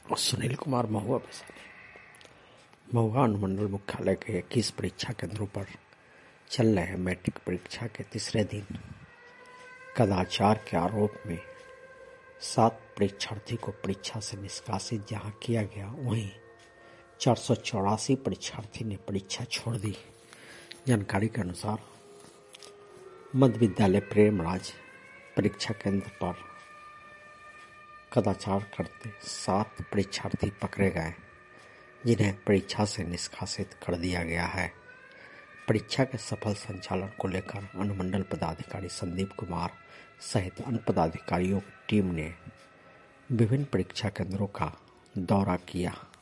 सुनील कुमार महुआ महुआ अनुमंडल मुख्यालय के 21 परीक्षा केंद्रों पर चल रहे मैट्रिक परीक्षा के तीसरे दिन कदाचार के आरोप में 7 परीक्षार्थी को परीक्षा से निष्कासित जहां किया गया, वहीं 484 परीक्षार्थी ने परीक्षा छोड़ दी। जानकारी के अनुसार मध्य विद्यालय प्रेमराज परीक्षा केंद्र पर कदाचार करते 7 परीक्षार्थी पकड़े गए, जिन्हें परीक्षा से निष्कासित कर दिया गया है। परीक्षा के सफल संचालन को लेकर अनुमंडल पदाधिकारी संदीप कुमार सहित अन्य पदाधिकारियों की टीम ने विभिन्न परीक्षा केंद्रों का दौरा किया।